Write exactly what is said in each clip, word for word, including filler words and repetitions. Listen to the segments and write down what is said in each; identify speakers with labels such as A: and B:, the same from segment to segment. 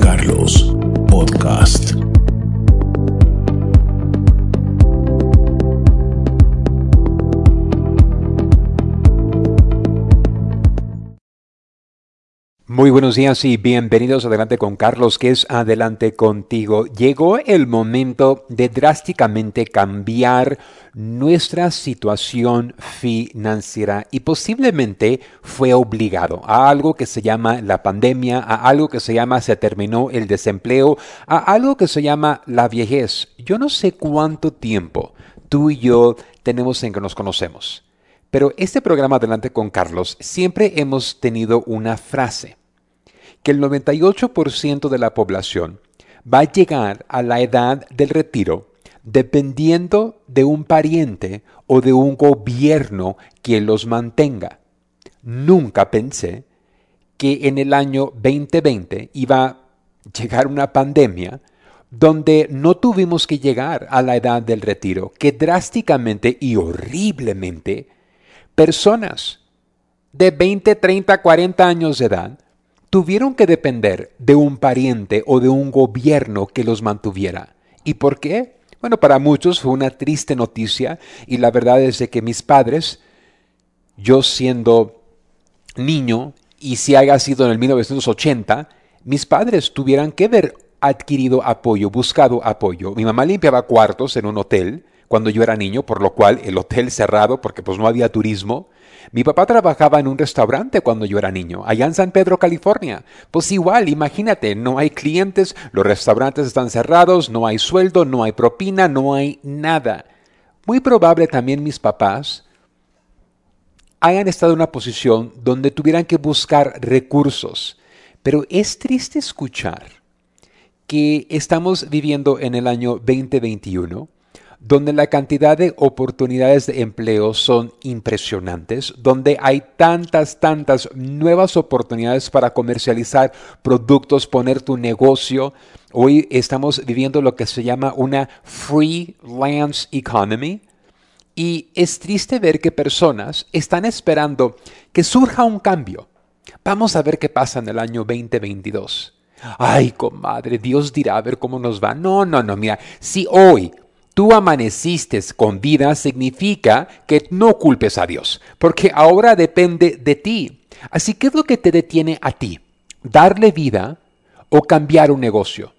A: Carlos, podcast.
B: Muy buenos días y bienvenidos a Adelante con Carlos, que es Adelante contigo. Llegó el momento de drásticamente cambiar nuestra situación financiera y posiblemente fue obligado a algo que se llama la pandemia, a algo que se llama se terminó el desempleo, a algo que se llama la viejez. Yo no sé cuánto tiempo tú y yo tenemos en que nos conocemos, pero este programa Adelante con Carlos siempre hemos tenido una frase, que el noventa y ocho por ciento de la población va a llegar a la edad del retiro dependiendo de un pariente o de un gobierno que los mantenga. Nunca pensé que en el año veinte veinte iba a llegar una pandemia donde no tuvimos que llegar a la edad del retiro, que drásticamente y horriblemente personas de veinte, treinta, cuarenta años de edad tuvieron que depender de un pariente o de un gobierno que los mantuviera. ¿Y por qué? Bueno, para muchos fue una triste noticia y la verdad es de que mis padres, yo siendo niño y si haya sido en el mil novecientos ochenta, mis padres tuvieran que haber adquirido apoyo, buscado apoyo. Mi mamá limpiaba cuartos en un hotel cuando yo era niño, por lo cual el hotel cerrado porque pues no había turismo. Mi papá trabajaba en un restaurante cuando yo era niño, allá en San Pedro, California. Pues igual, imagínate, no hay clientes, los restaurantes están cerrados, no hay sueldo, no hay propina, no hay nada. Muy probable también mis papás hayan estado en una posición donde tuvieran que buscar recursos. Pero es triste escuchar que estamos viviendo en el año veinte veintiuno, donde la cantidad de oportunidades de empleo son impresionantes, donde hay tantas, tantas nuevas oportunidades para comercializar productos, poner tu negocio. Hoy estamos viviendo lo que se llama una freelance economy y es triste ver que personas están esperando que surja un cambio. Vamos a ver qué pasa en el año veinte veintidós. Ay, comadre, Dios dirá a ver cómo nos va. No, no, no, mira, si hoy tú amaneciste con vida, significa que no culpes a Dios, porque ahora depende de ti. Así que, ¿qué es lo que te detiene a ti? ¿Darle vida o cambiar un negocio?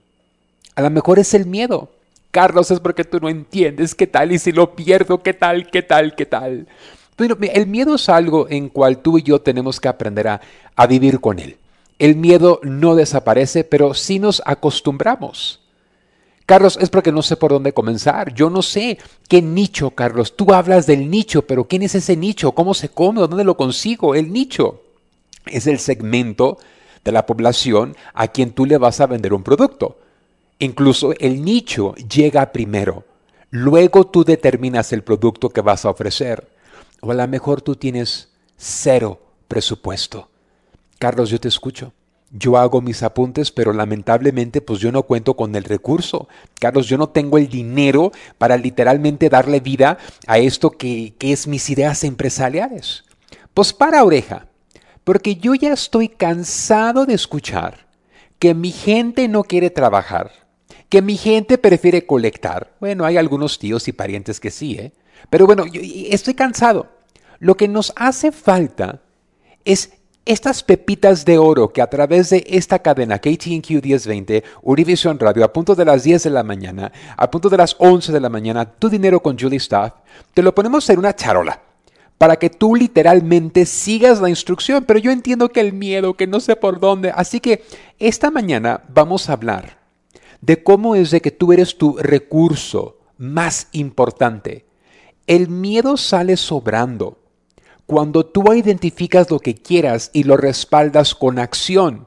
B: A lo mejor es el miedo. Carlos, es porque tú no entiendes qué tal y si lo pierdo, qué tal, qué tal, qué tal. Bueno, el miedo es algo en cual tú y yo tenemos que aprender a, a vivir con él. El miedo no desaparece, pero sí nos acostumbramos. Carlos, es porque no sé por dónde comenzar. Yo no sé qué nicho, Carlos. Tú hablas del nicho, pero ¿quién es ese nicho? ¿Cómo se come? ¿Dónde lo consigo? El nicho es el segmento de la población a quien tú le vas a vender un producto. Incluso el nicho llega primero. Luego tú determinas el producto que vas a ofrecer. O a lo mejor tú tienes cero presupuesto. Carlos, yo te escucho. Yo hago mis apuntes, pero lamentablemente pues yo no cuento con el recurso. Carlos, yo no tengo el dinero para literalmente darle vida a esto que, que es mis ideas empresariales. Pues para oreja, porque yo ya estoy cansado de escuchar que mi gente no quiere trabajar, que mi gente prefiere colectar. Bueno, hay algunos tíos y parientes que sí, ¿eh? Pero bueno, yo estoy cansado. Lo que nos hace falta es estas pepitas de oro que a través de esta cadena K T N Q diez veinte, Univision Radio, a punto de las diez de la mañana, a punto de las once de la mañana, Tu Dinero con Julie Staff, te lo ponemos en una charola para que tú literalmente sigas la instrucción. Pero yo entiendo que el miedo, que no sé por dónde. Así que esta mañana vamos a hablar de cómo es de que tú eres tu recurso más importante. El miedo sale sobrando cuando tú identificas lo que quieras y lo respaldas con acción.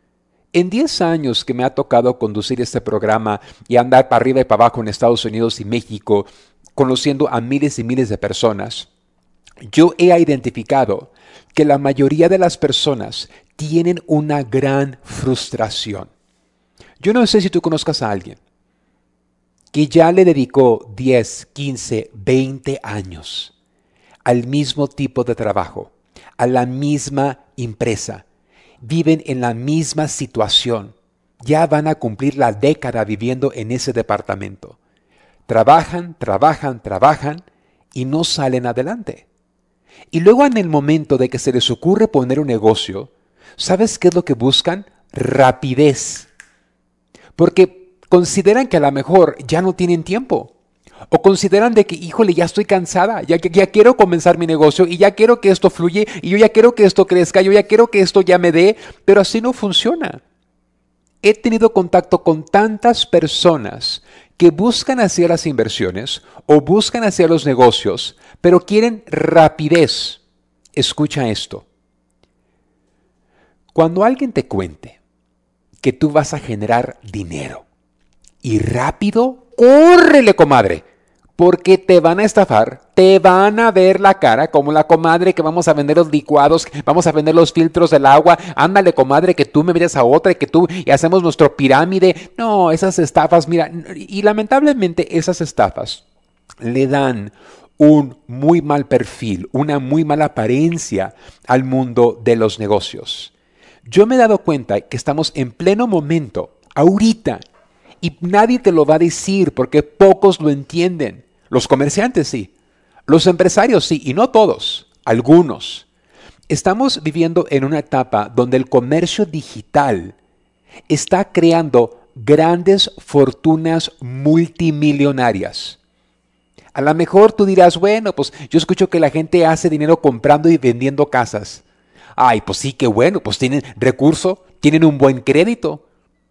B: En diez años que me ha tocado conducir este programa y andar para arriba y para abajo en Estados Unidos y México, conociendo a miles y miles de personas, yo he identificado que la mayoría de las personas tienen una gran frustración. Yo no sé si tú conozcas a alguien que ya le dedicó diez, quince, veinte años al mismo tipo de trabajo, a la misma empresa, viven en la misma situación, ya van a cumplir la década viviendo en ese departamento. Trabajan, trabajan, trabajan y no salen adelante. Y luego en el momento de que se les ocurre poner un negocio, ¿sabes qué es lo que buscan? Rapidez. Porque consideran que a lo mejor ya no tienen tiempo. O consideran de que, híjole, ya estoy cansada, ya, ya quiero comenzar mi negocio y ya quiero que esto fluye y yo ya quiero que esto crezca, yo ya quiero que esto ya me dé, pero así no funciona. He tenido contacto con tantas personas que buscan hacer las inversiones o buscan hacer los negocios, pero quieren rapidez. Escucha esto. Cuando alguien te cuente que tú vas a generar dinero y rápido, ¡córrele, comadre! Porque te van a estafar, te van a ver la cara como la comadre que vamos a vender los licuados, vamos a vender los filtros del agua. Ándale, comadre, que tú me metes a otra y que tú y hacemos nuestro pirámide. No, esas estafas, mira, y lamentablemente esas estafas le dan un muy mal perfil, una muy mala apariencia al mundo de los negocios. Yo me he dado cuenta que estamos en pleno momento, ahorita, y nadie te lo va a decir porque pocos lo entienden. Los comerciantes sí, los empresarios sí, y no todos, algunos. Estamos viviendo en una etapa donde el comercio digital está creando grandes fortunas multimillonarias. A lo mejor tú dirás, bueno, pues yo escucho que la gente hace dinero comprando y vendiendo casas. Ay, pues sí, qué bueno, pues tienen recurso, tienen un buen crédito.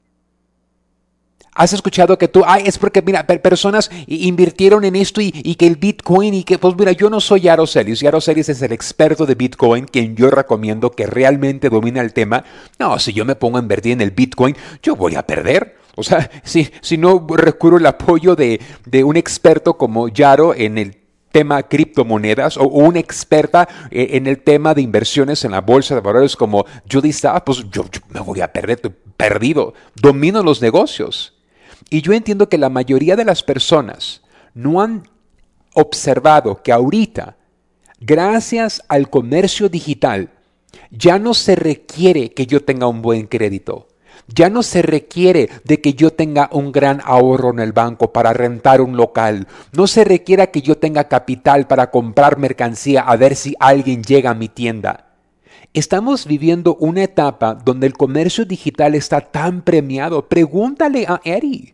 B: ¿Has escuchado que tú, ay, es porque, mira, personas invirtieron en esto y, y que el Bitcoin y que, pues mira, yo no soy Yaro Celis. Yaro Celis es el experto de Bitcoin, quien yo recomiendo que realmente domina el tema. No, si yo me pongo a invertir en el Bitcoin, yo voy a perder. O sea, si, si no recurro al apoyo de, de un experto como Yaro en el tema criptomonedas o una experta en el tema de inversiones en la bolsa de valores como Judy Staff, pues yo, yo me voy a perder, estoy perdido. Domino los negocios. Y yo entiendo que la mayoría de las personas no han observado que ahorita, gracias al comercio digital, ya no se requiere que yo tenga un buen crédito. Ya no se requiere de que yo tenga un gran ahorro en el banco para rentar un local. No se requiere que yo tenga capital para comprar mercancía a ver si alguien llega a mi tienda. Estamos viviendo una etapa donde el comercio digital está tan premiado. Pregúntale a Eddie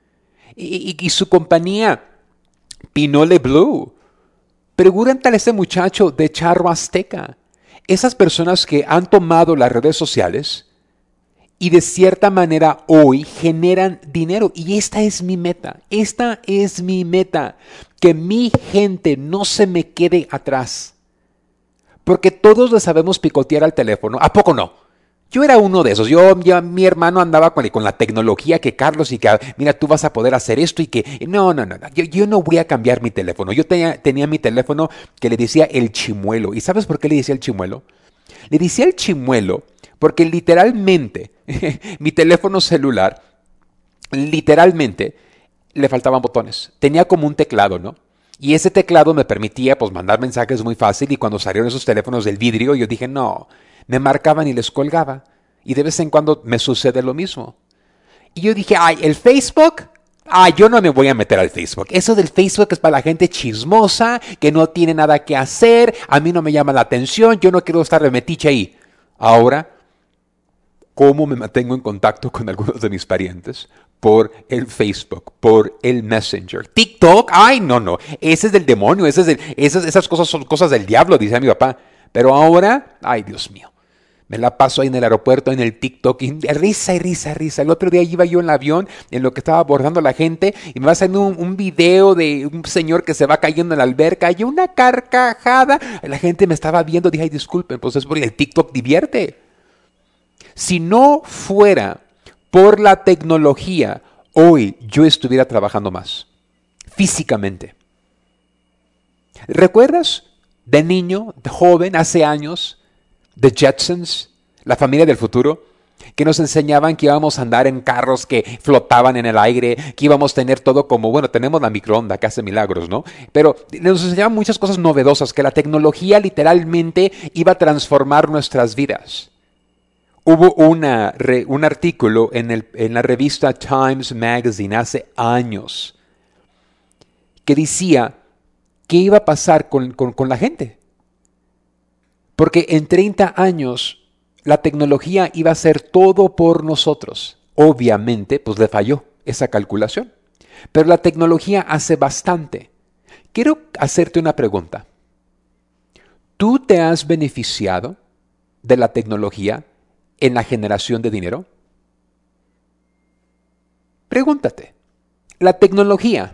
B: y, y, y su compañía Pinole Blue. Pregúntale a ese muchacho de Charro Azteca. Esas personas que han tomado las redes sociales y de cierta manera hoy generan dinero. Y esta es mi meta. Esta es mi meta. Que mi gente no se me quede atrás. Porque todos le sabemos picotear al teléfono. ¿A poco no? Yo era uno de esos. Yo, yo mi hermano andaba con, con la tecnología que Carlos y que, mira, tú vas a poder hacer esto y que... No, no, no. no. Yo, yo no voy a cambiar mi teléfono. Yo tenía, tenía mi teléfono que le decía el chimuelo. ¿Y sabes por qué le decía el chimuelo? Le decía el chimuelo porque literalmente mi teléfono celular, literalmente, le faltaban botones. Tenía como un teclado, ¿no? Y ese teclado me permitía pues mandar mensajes muy fácil y cuando salieron esos teléfonos del vidrio yo dije no, me marcaban y les colgaba. Y de vez en cuando me sucede lo mismo. Y yo dije, ay, ¿el Facebook? Ay, yo no me voy a meter al Facebook. Eso del Facebook es para la gente chismosa, que no tiene nada que hacer, a mí no me llama la atención, yo no quiero estar de metiche ahí. Ahora, ¿cómo me mantengo en contacto con algunos de mis parientes? Por el Facebook, por el Messenger. TikTok, ay, no, no, ese es del demonio, ese es del, esas, esas cosas son cosas del diablo, dice mi papá. Pero ahora, ay, Dios mío, me la paso ahí en el aeropuerto, en el TikTok, y risa y risa, risa. El otro día iba yo en el avión, en lo que estaba abordando la gente, y me va saliendo un, un video de un señor que se va cayendo en la alberca, y una carcajada. La gente me estaba viendo, dije, ay, disculpen, pues es porque el TikTok divierte. Si no fuera por la tecnología, hoy yo estuviera trabajando más, físicamente. ¿Recuerdas de niño, de joven, hace años, The Jetsons, la familia del futuro, que nos enseñaban que íbamos a andar en carros que flotaban en el aire, que íbamos a tener todo como, bueno, tenemos la microonda que hace milagros, ¿no? Pero nos enseñaban muchas cosas novedosas, que la tecnología literalmente iba a transformar nuestras vidas. Hubo una, re, un artículo en, el, en la revista Times Magazine hace años que decía qué iba a pasar con, con, con la gente. Porque en treinta años la tecnología iba a hacer todo por nosotros. Obviamente, pues le falló esa calculación. Pero la tecnología hace bastante. Quiero hacerte una pregunta. ¿Tú te has beneficiado de la tecnología en la generación de dinero? Pregúntate. La tecnología,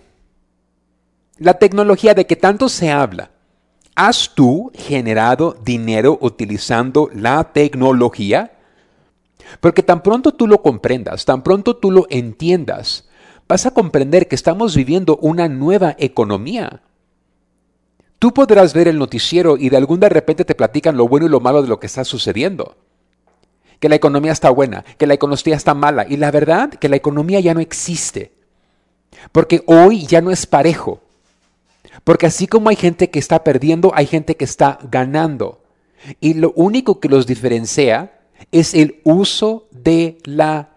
B: la tecnología de que tanto se habla, ¿has tú generado dinero utilizando la tecnología? Porque tan pronto tú lo comprendas, tan pronto tú lo entiendas, vas a comprender que estamos viviendo una nueva economía. Tú podrás ver el noticiero y de algún de repente te platican lo bueno y lo malo de lo que está sucediendo. Que la economía está buena, que la economía está mala. Y la verdad, que la economía ya no existe. Porque hoy ya no es parejo. Porque así como hay gente que está perdiendo, hay gente que está ganando. Y lo único que los diferencia es el uso de la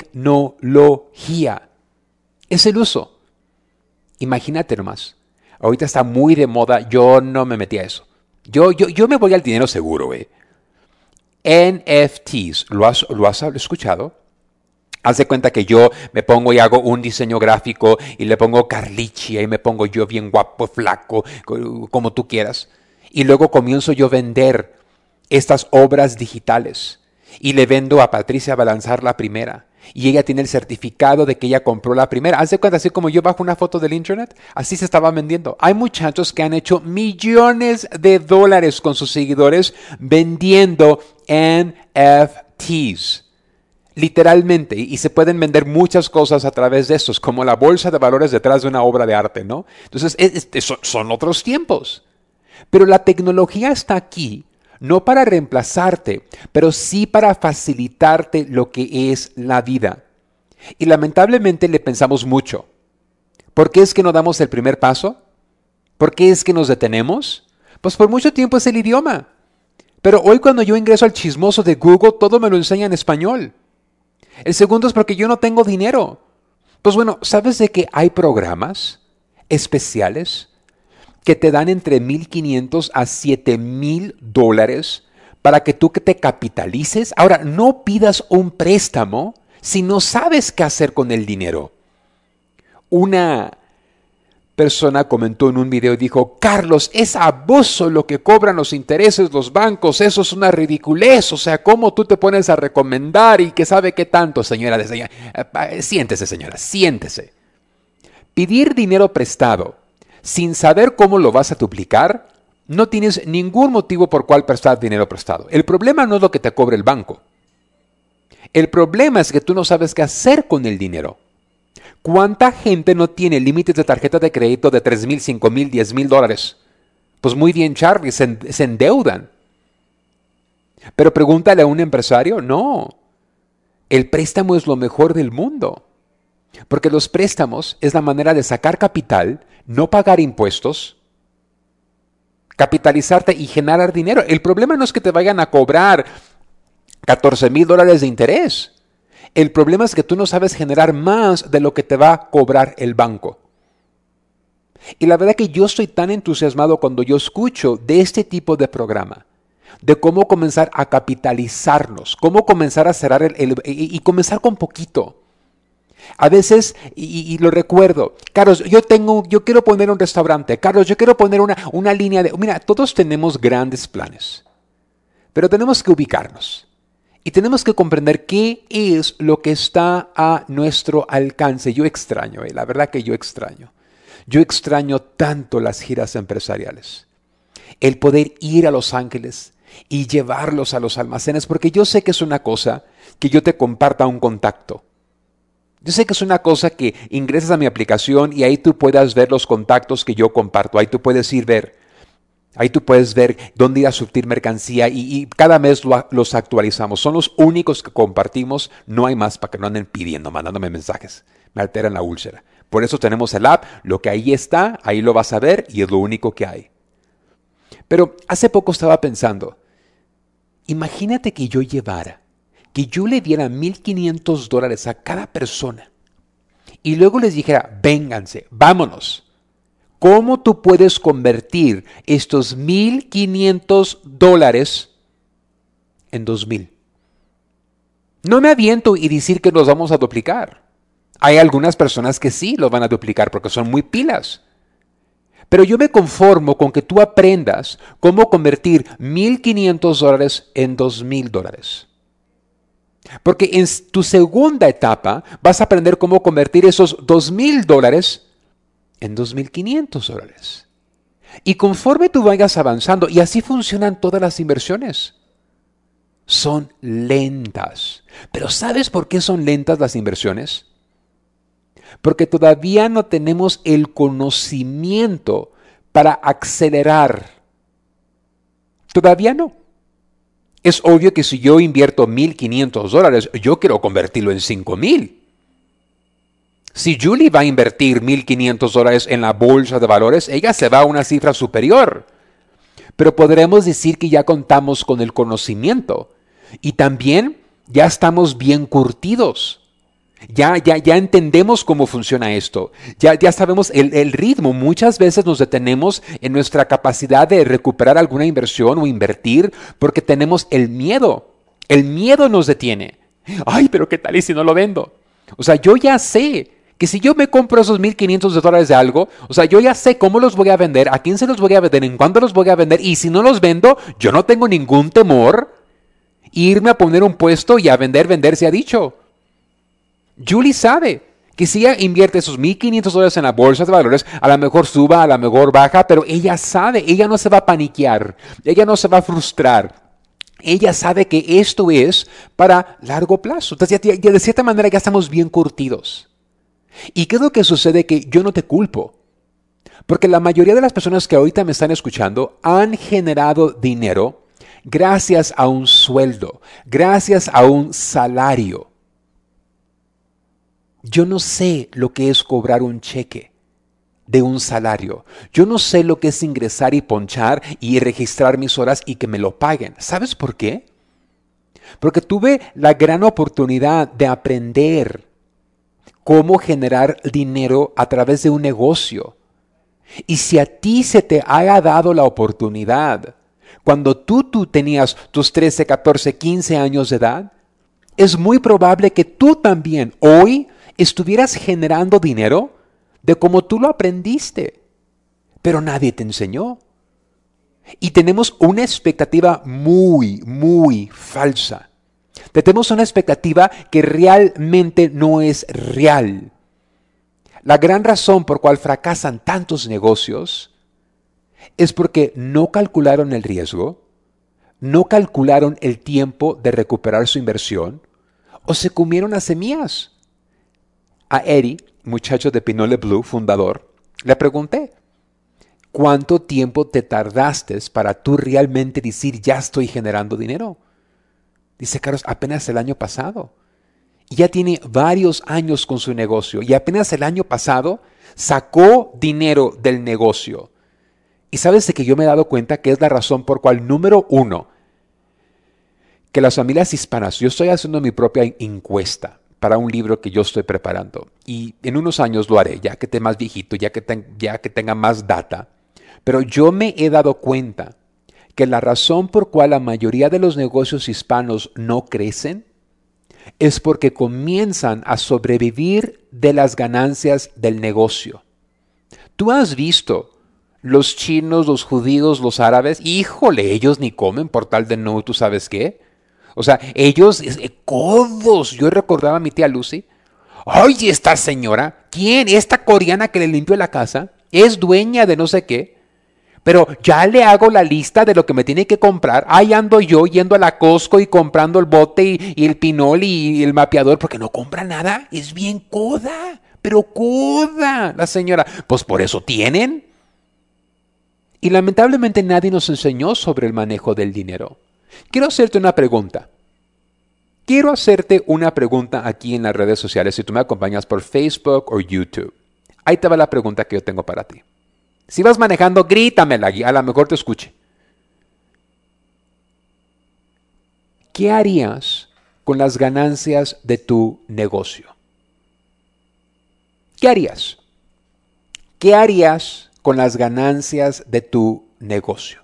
B: tecnología. Es el uso. Imagínate nomás. Ahorita está muy de moda. Yo no me metí a eso. Yo, yo, yo me voy al dinero seguro, güey. N F Ts. ¿Lo has, lo has escuchado? Haz de cuenta que yo me pongo y hago un diseño gráfico y le pongo Carlichi y me pongo yo bien guapo, flaco, como tú quieras. Y luego comienzo yo a vender estas obras digitales. Y le vendo a Patricia Balanzar la primera. Y ella tiene el certificado de que ella compró la primera. Haz de cuenta, así como yo bajo una foto del internet, así se estaba vendiendo. Hay muchachos que han hecho millones de dólares con sus seguidores vendiendo N F Ts. Literalmente, y se pueden vender muchas cosas a través de estos, como la bolsa de valores detrás de una obra de arte, ¿no? Entonces, es, es, son, son otros tiempos. Pero la tecnología está aquí, no para reemplazarte, pero sí para facilitarte lo que es la vida. Y lamentablemente le pensamos mucho. ¿Por qué es que no damos el primer paso? ¿Por qué es que nos detenemos? Pues por mucho tiempo es el idioma. Pero hoy cuando yo ingreso al chismoso de Google, todo me lo enseña en español. El segundo es porque yo no tengo dinero. Pues bueno, ¿sabes de que hay programas especiales que te dan entre mil quinientos a siete mil dólares para que tú te capitalices? Ahora, no pidas un préstamo si no sabes qué hacer con el dinero. Una persona comentó en un video y dijo: Carlos, es abuso lo que cobran los intereses los bancos, eso es una ridiculez, o sea, ¿cómo tú te pones a recomendar y que sabe qué tanto, señora? De señora? Siéntese, señora, siéntese. Pedir dinero prestado sin saber cómo lo vas a duplicar, no tienes ningún motivo por cual prestar dinero prestado. El problema no es lo que te cobre el banco. El problema es que tú no sabes qué hacer con el dinero. ¿Cuánta gente no tiene límites de tarjeta de crédito de tres mil, cinco mil, diez mil dólares? Pues muy bien, Charlie, se, se endeudan. Pero pregúntale a un empresario, no. El préstamo es lo mejor del mundo. Porque los préstamos es la manera de sacar capital, no pagar impuestos, capitalizarte y generar dinero. El problema no es que te vayan a cobrar catorce mil dólares de interés. El problema es que tú no sabes generar más de lo que te va a cobrar el banco. Y la verdad que yo estoy tan entusiasmado cuando yo escucho de este tipo de programa, de cómo comenzar a capitalizarnos, cómo comenzar a cerrar el, el, y, y comenzar con poquito. A veces, y, y lo recuerdo, Carlos, yo tengo, yo quiero poner un restaurante, Carlos, yo quiero poner una, una línea de... Mira, todos tenemos grandes planes, pero tenemos que ubicarnos. Y tenemos que comprender qué es lo que está a nuestro alcance. Yo extraño, eh, la verdad que yo extraño. Yo extraño tanto las giras empresariales. El poder ir a Los Ángeles y llevarlos a los almacenes, porque yo sé que es una cosa que yo te comparta un contacto. Yo sé que es una cosa que ingresas a mi aplicación y ahí tú puedas ver los contactos que yo comparto. Ahí tú puedes ir ver. Ahí tú puedes ver dónde ir a surtir mercancía y, y cada mes lo, los actualizamos. Son los únicos que compartimos. No hay más para que no anden pidiendo, mandándome mensajes. Me alteran la úlcera. Por eso tenemos el app. Lo que ahí está, ahí lo vas a ver y es lo único que hay. Pero hace poco estaba pensando, imagínate que yo llevara que yo le diera mil quinientos dólares a cada persona y luego les dijera, vénganse, vámonos. ¿Cómo tú puedes convertir estos mil quinientos dólares en dos mil? No me aviento y decir que los vamos a duplicar. Hay algunas personas que sí los van a duplicar porque son muy pilas. Pero yo me conformo con que tú aprendas cómo convertir mil quinientos dólares en dos mil dólares. Porque en tu segunda etapa vas a aprender cómo convertir esos dos mil dólares en dos mil quinientos dólares. Y conforme tú vayas avanzando, y así funcionan todas las inversiones, son lentas. Pero ¿sabes por qué son lentas las inversiones? Porque todavía no tenemos el conocimiento para acelerar. Todavía no. Es obvio que si yo invierto mil quinientos dólares, yo quiero convertirlo en cinco mil. Si Julie va a invertir mil quinientos dólares en la bolsa de valores, ella se va a una cifra superior. Pero podremos decir que ya contamos con el conocimiento y también ya estamos bien curtidos. Ya, ya, ya entendemos cómo funciona esto. Ya, ya sabemos el, el ritmo. Muchas veces nos detenemos en nuestra capacidad de recuperar alguna inversión o invertir porque tenemos el miedo. El miedo nos detiene. Ay, pero ¿qué tal y si no lo vendo? O sea, yo ya sé que si yo me compro esos mil quinientos dólares de algo, o sea, yo ya sé cómo los voy a vender, a quién se los voy a vender, en cuándo los voy a vender, y si no los vendo, yo no tengo ningún temor irme a poner un puesto y a vender, vender, se ha dicho. Julie sabe que si ella invierte esos mil quinientos dólares en la bolsa de valores, a lo mejor suba, a lo mejor baja, pero ella sabe, ella no se va a paniquear, ella no se va a frustrar. Ella sabe que esto es para largo plazo. Entonces, ya, ya de cierta manera ya estamos bien curtidos. ¿Y qué es lo que sucede? Que yo no te culpo. Porque la mayoría de las personas que ahorita me están escuchando han generado dinero gracias a un sueldo, gracias a un salario. Yo no sé lo que es cobrar un cheque de un salario. Yo no sé lo que es ingresar y ponchar y registrar mis horas y que me lo paguen. ¿Sabes por qué? Porque tuve la gran oportunidad de aprender cómo generar dinero a través de un negocio. Y si a ti se te haya dado la oportunidad, cuando tú, tú tenías tus trece, catorce, quince años de edad, es muy probable que tú también hoy estuvieras generando dinero de como tú lo aprendiste, pero nadie te enseñó. Y tenemos una expectativa muy, muy falsa. Tenemos una expectativa que realmente no es real. La gran razón por cual fracasan tantos negocios es porque no calcularon el riesgo, no calcularon el tiempo de recuperar su inversión o se comieron las semillas. A Eddie, muchacho de Pinole Blue, fundador, le pregunté, ¿cuánto tiempo te tardaste para tú realmente decir ya estoy generando dinero? Dice Carlos, apenas el año pasado. Y ya tiene varios años con su negocio. Y apenas el año pasado sacó dinero del negocio. Y sabes de que yo me he dado cuenta que es la razón por cual, número uno, que las familias hispanas, yo estoy haciendo mi propia encuesta para un libro que yo estoy preparando. Y en unos años lo haré, ya que esté más viejito, ya que, ten, ya que tenga más data. Pero yo me he dado cuenta que la razón por cual la mayoría de los negocios hispanos no crecen es porque comienzan a sobrevivir de las ganancias del negocio. ¿Tú has visto los chinos, los judíos, los árabes? Híjole, ellos ni comen por tal de no, ¿tú sabes qué? O sea, ellos, eh, codos. Yo recordaba a mi tía Lucy. Oye, esta señora, ¿quién? Esta coreana que le limpió la casa, es dueña de no sé qué. Pero ya le hago la lista de lo que me tiene que comprar. Ahí ando yo yendo a la Costco y comprando el bote y, y el pinol y el mapeador porque no compra nada. Es bien coda, pero coda la señora. Pues por eso tienen. Y lamentablemente nadie nos enseñó sobre el manejo del dinero. Quiero hacerte una pregunta. Quiero hacerte una pregunta aquí en las redes sociales si tú me acompañas por Facebook o YouTube. Ahí te va la pregunta que yo tengo para ti. Si vas manejando, grítamela, a lo mejor te escuche. ¿Qué harías con las ganancias de tu negocio? ¿Qué harías? ¿Qué harías con las ganancias de tu negocio?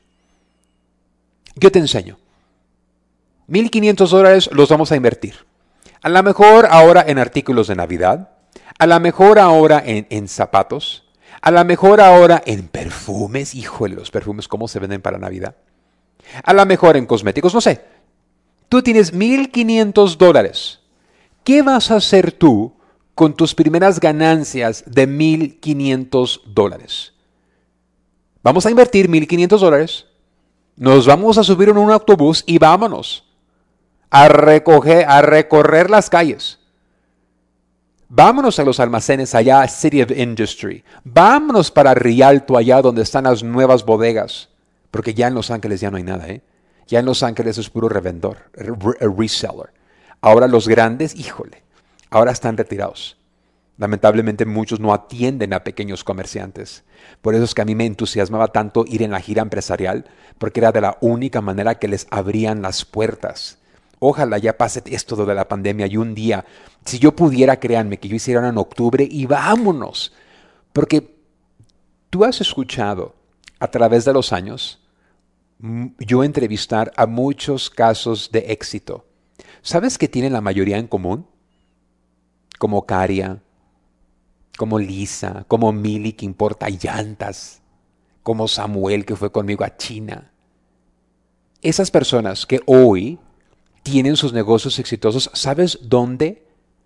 B: Yo te enseño. mil quinientos dólares los vamos a invertir. A lo mejor ahora en artículos de Navidad. A lo mejor ahora en, en zapatos. A lo mejor ahora en perfumes. Híjole, los perfumes, ¿cómo se venden para Navidad? A lo mejor en cosméticos, no sé. Tú tienes mil quinientos dólares. ¿Qué vas a hacer tú con tus primeras ganancias de mil quinientos dólares? Vamos a invertir mil quinientos dólares. Nos vamos a subir en un autobús y vámonos a recoger, a recorrer las calles. Vámonos a los almacenes allá, City of Industry. Vámonos para Rialto, allá donde están las nuevas bodegas. Porque ya en Los Ángeles ya no hay nada, ¿eh? Ya en Los Ángeles es puro revendor, re reseller. Ahora los grandes, híjole, ahora están retirados. Lamentablemente muchos no atienden a pequeños comerciantes. Por eso es que a mí me entusiasmaba tanto ir en la gira empresarial, porque era de la única manera que les abrían las puertas. Ojalá ya pase esto de la pandemia y un día, si yo pudiera, créanme, que yo hiciera una en octubre y vámonos. Porque tú has escuchado a través de los años yo entrevistar a muchos casos de éxito. ¿Sabes qué tienen la mayoría en común? Como Caria, como Lisa, como Mili que importa llantas, como Samuel que fue conmigo a China. Esas personas que hoy tienen sus negocios exitosos, ¿sabes dónde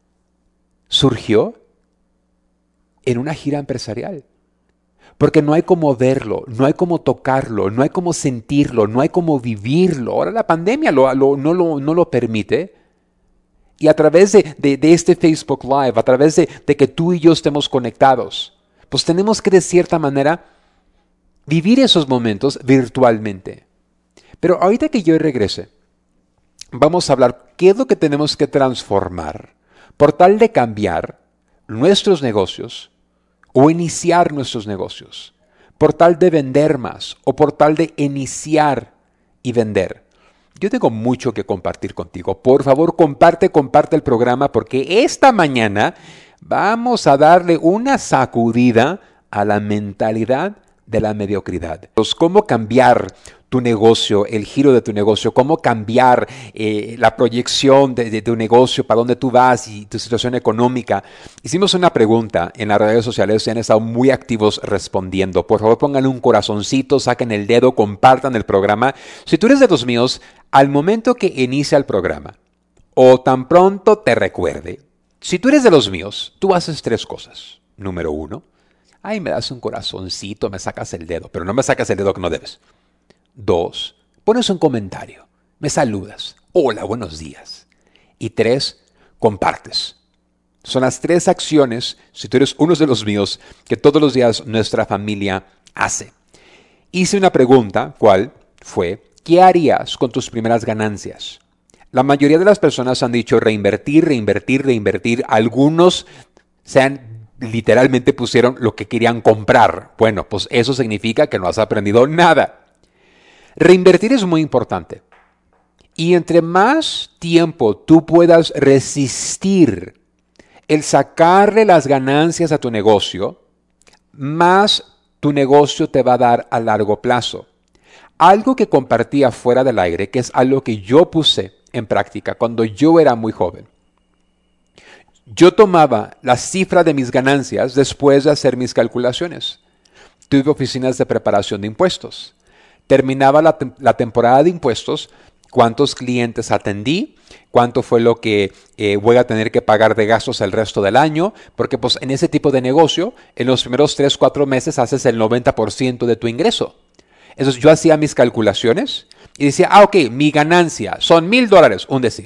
B: surgió? En una gira empresarial. Porque no hay como verlo, no hay como tocarlo, no hay como sentirlo, no hay como vivirlo. Ahora la pandemia lo, lo, no, lo, no lo permite. Y a través de, de, de este Facebook Live, a través de, de que tú y yo estemos conectados, pues tenemos que de cierta manera vivir esos momentos virtualmente. Pero ahorita que yo regrese, vamos a hablar qué es lo que tenemos que transformar por tal de cambiar nuestros negocios o iniciar nuestros negocios, por tal de vender más o por tal de iniciar y vender. Yo tengo mucho que compartir contigo. Por favor, comparte, comparte el programa porque esta mañana vamos a darle una sacudida a la mentalidad de la mediocridad. Pues, ¿cómo cambiar tu negocio, el giro de tu negocio? ¿Cómo cambiar eh, la proyección de, de tu negocio, para dónde tú vas y tu situación económica? Hicimos una pregunta en las redes sociales y han estado muy activos respondiendo. Por favor, pónganle un corazoncito, saquen el dedo, compartan el programa. Si tú eres de los míos, al momento que inicia el programa o tan pronto te recuerde, si tú eres de los míos, tú haces tres cosas. Número uno, ay, me das un corazoncito, me sacas el dedo, pero no me sacas el dedo que no debes. Dos, pones un comentario, me saludas, hola, buenos días. Y tres, compartes. Son las tres acciones, si tú eres uno de los míos, que todos los días nuestra familia hace. Hice una pregunta, ¿cuál fue? ¿Qué harías con tus primeras ganancias? La mayoría de las personas han dicho reinvertir, reinvertir, reinvertir. Algunos se han literalmente pusieron lo que querían comprar. Bueno, pues eso significa que no has aprendido nada. Reinvertir es muy importante. Y entre más tiempo tú puedas resistir el sacarle las ganancias a tu negocio, más tu negocio te va a dar a largo plazo. Algo que compartía fuera del aire, que es algo que yo puse en práctica cuando yo era muy joven. Yo tomaba la cifra de mis ganancias después de hacer mis calculaciones. Tuve oficinas de preparación de impuestos. Terminaba la, te- la temporada de impuestos, cuántos clientes atendí, cuánto fue lo que eh, voy a tener que pagar de gastos el resto del año, porque pues en ese tipo de negocio, en los primeros tres, cuatro meses haces el noventa por ciento de tu ingreso. Entonces yo hacía mis calculaciones y decía, ah, ok, mi ganancia son mil dólares, un decir.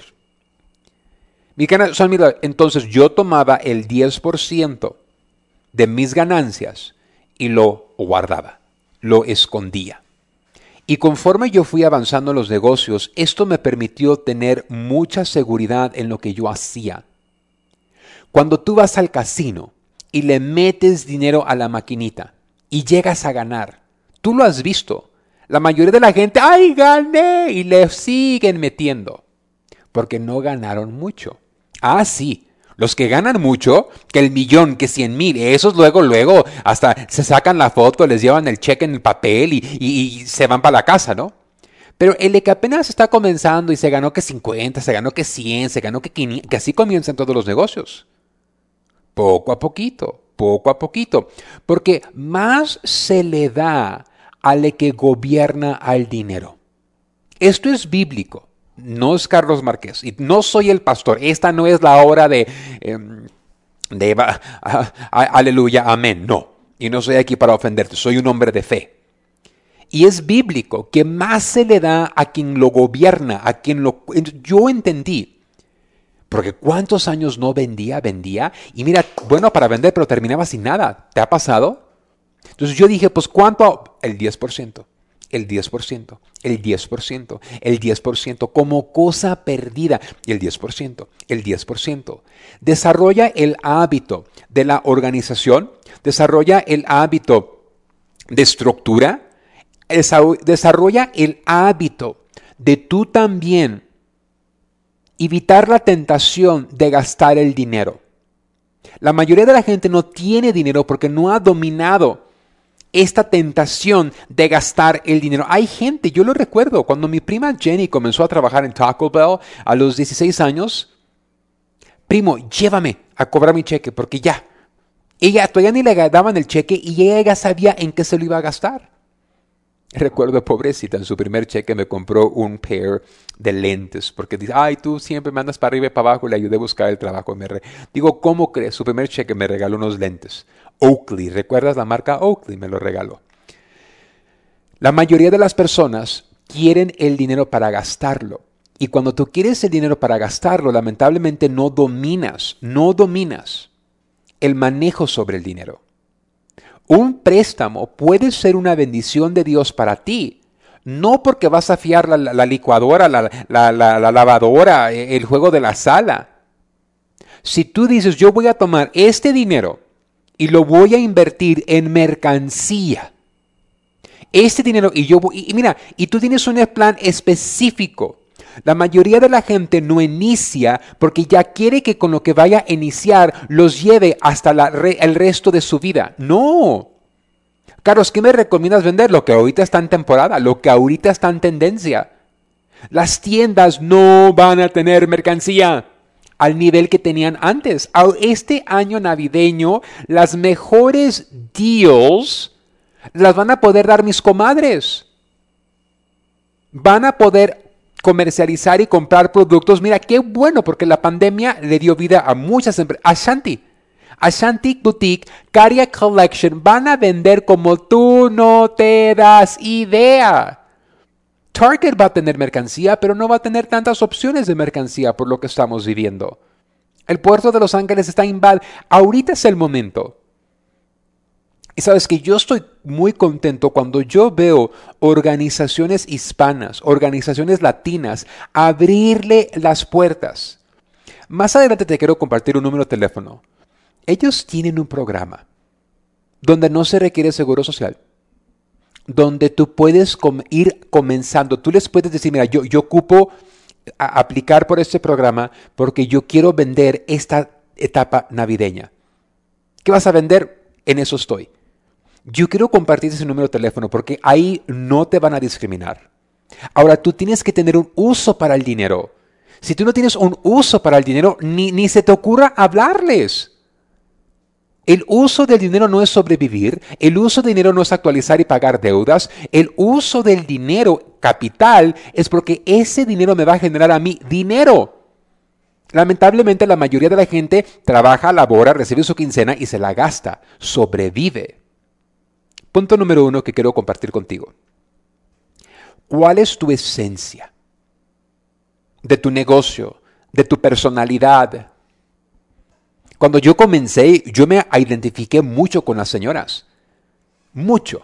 B: Mi ganancia son mil dólares. Entonces yo tomaba el diez por ciento de mis ganancias y lo guardaba, lo escondía. Y conforme yo fui avanzando en los negocios, esto me permitió tener mucha seguridad en lo que yo hacía. Cuando tú vas al casino y le metes dinero a la maquinita y llegas a ganar, tú lo has visto. La mayoría de la gente, ¡ay, gané! Y le siguen metiendo. porque no ganaron mucho. Ah, sí. Los que ganan mucho, que el millón, que cien mil, esos luego, luego, hasta se sacan la foto, les llevan el cheque en el papel y, y, y se van para la casa, ¿no? Pero el que apenas está comenzando y se ganó que cincuenta, se ganó que cien, se ganó que quinientos, que así comienzan todos los negocios. Poco a poquito, poco a poquito. Porque más se le da al que gobierna al dinero. Esto es bíblico. No es Carlos Márquez. Y no soy el pastor. Esta no es la hora de... Eh, de a, a, a, aleluya, amén. No. Y no soy aquí para ofenderte. Soy un hombre de fe. Y es bíblico que más se le da a quien lo gobierna, a quien lo... Yo entendí. Porque ¿cuántos años no vendía? Vendía. Y mira, bueno para vender, pero terminaba sin nada. ¿Te ha pasado? Entonces yo dije, pues ¿cuánto? El diez por ciento. El diez por ciento. El diez por ciento. El diez por ciento. Como cosa perdida. Y el diez por ciento. El diez por ciento. Desarrolla el hábito de la organización. Desarrolla el hábito de estructura. Desarrolla el hábito de tú también evitar la tentación de gastar el dinero. La mayoría de la gente no tiene dinero porque no ha dominado esta tentación de gastar el dinero. Hay gente, yo lo recuerdo, cuando mi prima Jenny comenzó a trabajar en Taco Bell a los dieciséis años, primo, llévame a cobrar mi cheque porque ya, ella todavía ni le daban el cheque y ella ya sabía en qué se lo iba a gastar. Recuerdo, pobrecita, en su primer cheque me compró un pair de lentes, porque dice, ay, tú siempre me andas para arriba y para abajo, y le ayudé a buscar el trabajo. Me re... Digo, ¿cómo crees? Su primer cheque me regaló unos lentes. Oakley, ¿recuerdas la marca Oakley? Me lo regaló. La mayoría de las personas quieren el dinero para gastarlo. Y cuando tú quieres el dinero para gastarlo, lamentablemente no dominas, no dominas el manejo sobre el dinero. Un préstamo puede ser una bendición de Dios para ti, no porque vas a fiar la, la licuadora, la, la, la, la lavadora, el juego de la sala. Si tú dices, yo voy a tomar este dinero y lo voy a invertir en mercancía, este dinero, y yo voy, y mira, y tú tienes un plan específico. La mayoría de la gente no inicia porque ya quiere que con lo que vaya a iniciar los lleve hasta la re, el resto de su vida. No. Carlos, ¿qué me recomiendas vender? Lo que ahorita está en temporada, lo que ahorita está en tendencia. Las tiendas no van a tener mercancía al nivel que tenían antes. Este año navideño, las mejores deals las van a poder dar mis comadres. Van a poder comercializar y comprar productos. Mira, qué bueno, porque la pandemia le dio vida a muchas empresas. Ashanti, Ashanti Boutique, Caria Collection, van a vender como tú no te das idea. Target va a tener mercancía, pero no va a tener tantas opciones de mercancía por lo que estamos viviendo. El puerto de Los Ángeles está invadido. Ahorita es el momento. Y sabes que yo estoy muy contento cuando yo veo organizaciones hispanas, organizaciones latinas, abrirle las puertas. Más adelante te quiero compartir un número de teléfono. Ellos tienen un programa donde no se requiere seguro social, donde tú puedes com- ir comenzando. Tú les puedes decir, mira, yo, yo ocupo a aplicar por este programa porque yo quiero vender esta etapa navideña. ¿Qué vas a vender? En eso estoy. Yo quiero compartir ese número de teléfono porque ahí no te van a discriminar. Ahora, tú tienes que tener un uso para el dinero. Si tú no tienes un uso para el dinero, ni, ni se te ocurra hablarles. El uso del dinero no es sobrevivir. El uso del dinero no es actualizar y pagar deudas. El uso del dinero capital es porque ese dinero me va a generar a mí dinero. Lamentablemente, la mayoría de la gente trabaja, labora, recibe su quincena y se la gasta. Sobrevive. Punto número uno que quiero compartir contigo. ¿Cuál es tu esencia de tu negocio, de tu personalidad? Cuando yo comencé, yo me identifiqué mucho con las señoras. Mucho.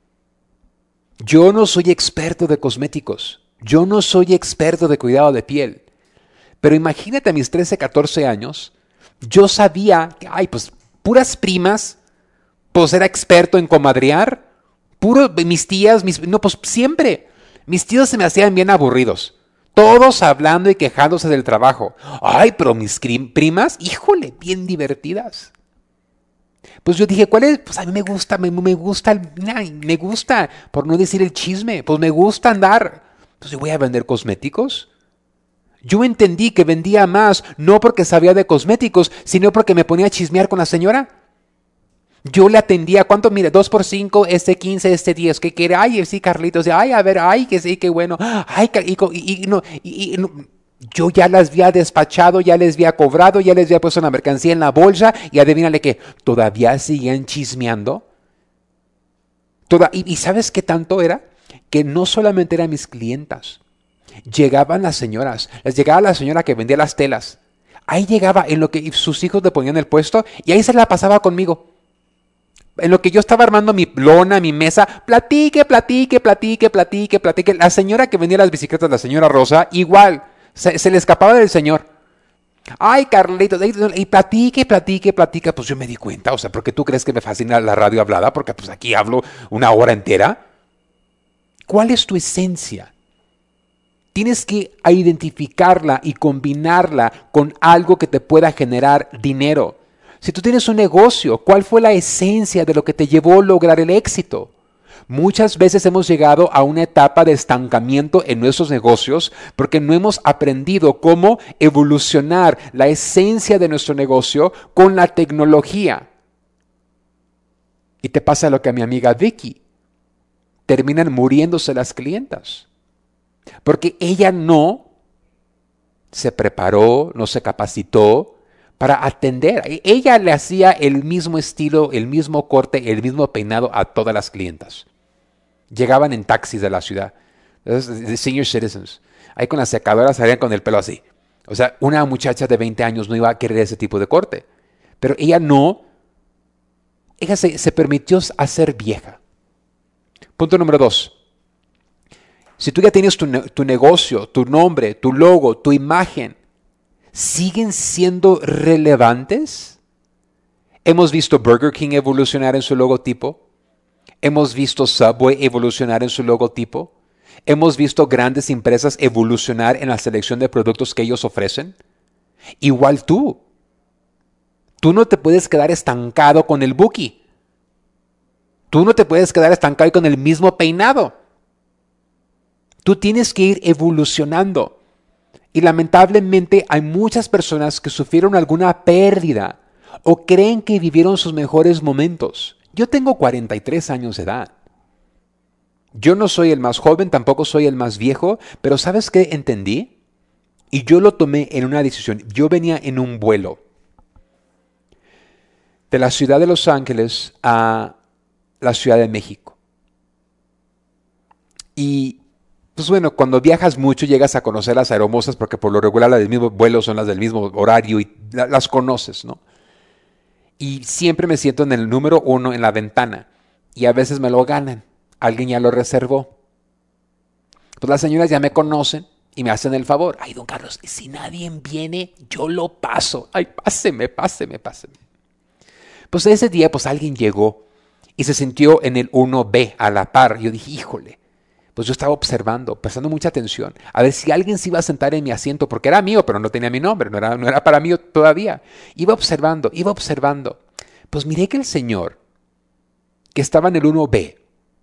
B: Yo no soy experto de cosméticos. Yo no soy experto de cuidado de piel. Pero imagínate a mis trece, catorce años, yo sabía que, ay, pues, puras primas. Pues era experto en comadrear. Puro, mis tías, mis, no, pues siempre. Mis tíos se me hacían bien aburridos. Todos hablando y quejándose del trabajo. Ay, pero mis primas, híjole, bien divertidas. Pues yo dije, ¿cuál es? Pues a mí me gusta, me, me gusta, el, me gusta, por no decir el chisme, pues me gusta andar. Pues yo voy a vender cosméticos. Yo entendí que vendía más, no porque sabía de cosméticos, sino porque me ponía a chismear con la señora. Yo le atendía, ¿cuánto? Mire, dos por cinco, este quince, este diez, ¿qué quiere? Ay, sí, Carlitos, ay, a ver, ay, que sí, qué bueno. Ay, y, y, y, no, y, y no. Yo ya las había despachado, ya les había cobrado, ya les había puesto la mercancía en la bolsa y adivínale que todavía siguen chismeando. Toda, y, y ¿sabes qué tanto era? Que no solamente eran mis clientas, llegaban las señoras, les llegaba la señora que vendía las telas. Ahí llegaba en lo que sus hijos le ponían el puesto y ahí se la pasaba conmigo. En lo que yo estaba armando mi lona, mi mesa, platique, platique, platique, platique, platique. La señora que vendía las bicicletas, la señora Rosa, igual, se, se le escapaba del señor. Ay, Carlitos, y platique, platique, platique. Pues yo me di cuenta, o sea, ¿por qué tú crees que me fascina la radio hablada? Porque pues aquí hablo una hora entera. ¿Cuál es tu esencia? Tienes que identificarla y combinarla con algo que te pueda generar dinero. Si tú tienes un negocio, ¿cuál fue la esencia de lo que te llevó a lograr el éxito? Muchas veces hemos llegado a una etapa de estancamiento en nuestros negocios porque no hemos aprendido cómo evolucionar la esencia de nuestro negocio con la tecnología. Y te pasa lo que a mi amiga Vicky. Terminan muriéndose las clientas. Porque ella no se preparó, no se capacitó para atender. Ella le hacía el mismo estilo, el mismo corte, el mismo peinado a todas las clientas. Llegaban en taxis de la ciudad, de senior citizens. Ahí con las secadoras salían con el pelo así. O sea, una muchacha de veinte años no iba a querer ese tipo de corte. Pero ella no, ella se, se permitió hacer vieja. Punto número dos. Si tú ya tienes tu, tu negocio, tu nombre, tu logo, tu imagen, ¿siguen siendo relevantes? Hemos visto Burger King evolucionar en su logotipo. Hemos visto Subway evolucionar en su logotipo. Hemos visto grandes empresas evolucionar en la selección de productos que ellos ofrecen. Igual tú. Tú no te puedes quedar estancado con el Buki. Tú no te puedes quedar estancado con el mismo peinado. Tú tienes que ir evolucionando. Y lamentablemente hay muchas personas que sufrieron alguna pérdida o creen que vivieron sus mejores momentos. Yo tengo cuarenta y tres años de edad. Yo no soy el más joven, tampoco soy el más viejo, pero ¿sabes qué entendí? Y yo lo tomé en una decisión. Yo venía en un vuelo de la ciudad de Los Ángeles a la Ciudad de México. Y pues bueno, cuando viajas mucho llegas a conocer las aeromosas porque por lo regular las del mismo vuelo son las del mismo horario y las conoces, ¿no? Y siempre me siento en el número uno en la ventana y a veces me lo ganan. Alguien ya lo reservó. Pues las señoras ya me conocen y me hacen el favor. Ay, don Carlos, si nadie viene, yo lo paso. Ay, páseme, páseme, páseme. Pues ese día pues alguien llegó y se sintió en el uno B a la par. Yo dije, híjole. Pues yo estaba observando, prestando mucha atención, a ver si alguien se iba a sentar en mi asiento, porque era mío, pero no tenía mi nombre, no era, no era para mí todavía. Iba observando, iba observando. Pues miré que el señor, que estaba en el uno B,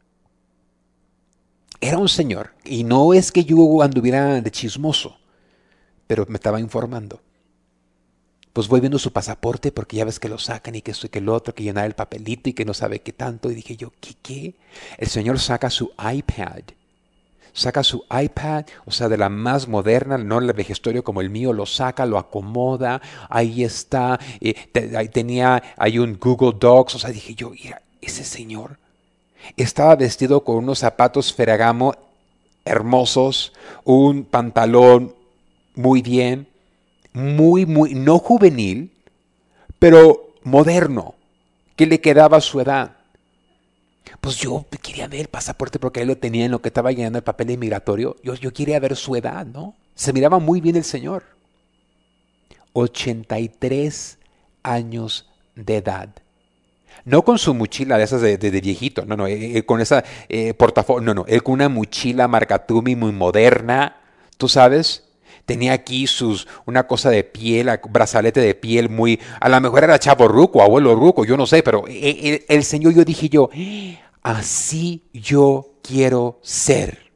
B: era un señor, y no es que yo anduviera de chismoso, pero me estaba informando. Pues voy viendo su pasaporte, porque ya ves que lo sacan, y que esto y que lo otro, que llenar el papelito, y que no sabe qué tanto, y dije yo, ¿qué qué? El señor saca su iPad. Saca su iPad, o sea, de la más moderna, no el vejestorio como el mío, lo saca, lo acomoda, ahí está, eh, te, ahí tenía, hay un Google Docs, o sea, dije yo, mira, ese señor estaba vestido con unos zapatos Ferragamo hermosos, un pantalón muy bien, muy, muy, no juvenil, pero moderno, que le quedaba a su edad. Pues yo quería ver el pasaporte porque él lo tenía en lo que estaba llenando el papel inmigratorio. Yo, yo quería ver su edad, ¿no? Se miraba muy bien el señor. ochenta y tres años de edad. No con su mochila de esas de, de, de viejito, no, no, eh, con esa eh, portafolio, no, no, él con una mochila Marcatumi muy moderna, ¿Tú sabes? Tenía aquí sus, una cosa de piel, brazalete de piel muy... A lo mejor era chavo ruco, abuelo ruco, yo no sé, pero el, el, el Señor, yo dije yo, así yo quiero ser.